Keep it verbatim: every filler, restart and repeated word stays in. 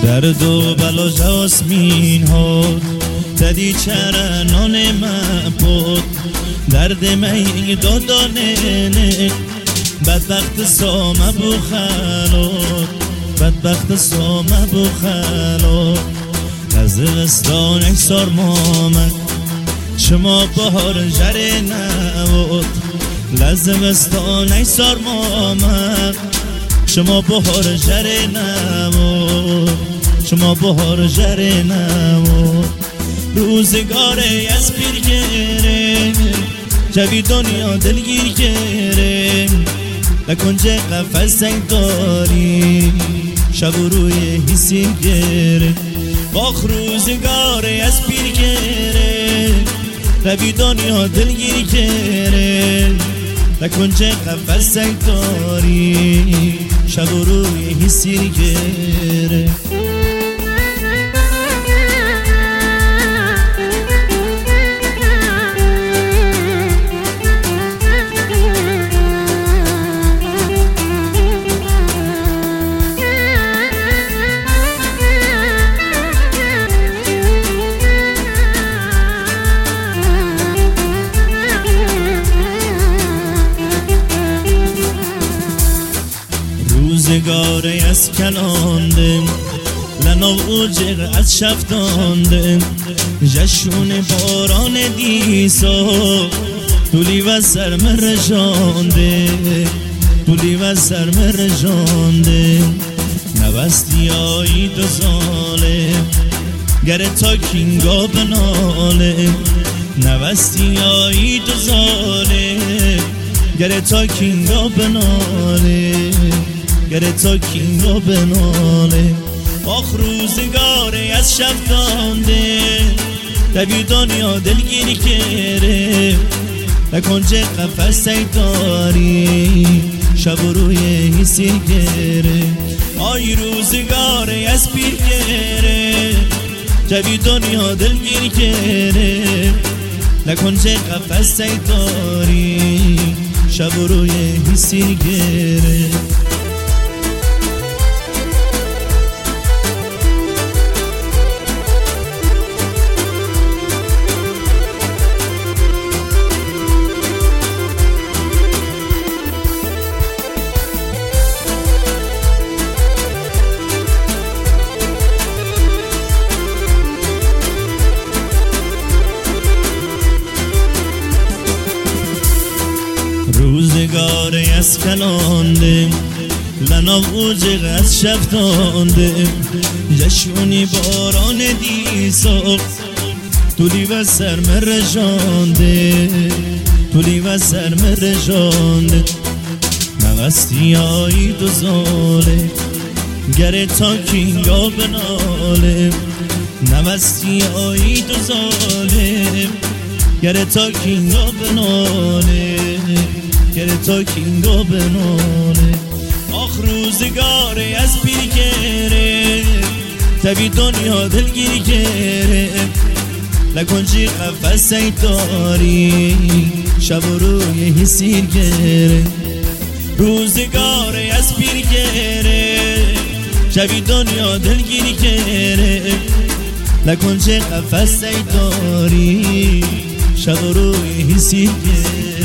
درد و بلا جاسمین ها دادی چرا نان من بود درد می دادانه نه بدبخت سام ابو خلود بدبخت سام ابو خلود قزلستان اکسار مامد شما بهار جره نبود لزمستان اکسار مامد شما بهار جره نبود شما بهار جره نبود روزگاره از پیر گره جوی دنیا دلگیر گره لکنج قفص سنگ داری شب و روی حسی گره باخ روزگاره از پیر گره جوی دنیا دلگیر گره لکنج قفص سنگ داری شب و روی حسی گره روزگاره از کلانده لنا و جغ از شفتانده جشون باران دیسا دولی و سرم رجانده دولی و سرم رجانده نوستی آیی دو زاله گره تا کینگا بناله نوستی آیی دو زاله گره تا کینگا بناله گره تا کینگا بناله آخ روزگاره از شفتانده دوی دنیا دلگیری کره لکنج قفص سنگ داری شب و روی حسی گره آی روزگاره از پیر گره دوی دنیا دلگیری کره لکنج قفص سنگ داری شب و روی حسی گره روزگاره از کلانده لنا و جغ از شفتانده جشونی باران دیسا تولی و سرم رجانده تولی و سرم رجانده نوستی آیی دو زاله گره تا کینگا بناله نوستی آیی دو زاله گره تا کینگا بناله گره تا کینگا بناله آخ روزگاره از پیر گره دوی دنیا دلگیری گره لکنجی قفص سنگ داری شب و روی حسی گره روزگاره از پیر گره دوی دنیا دلگیری گره لکنجی قفص سنگ داری شب و روی حسی گره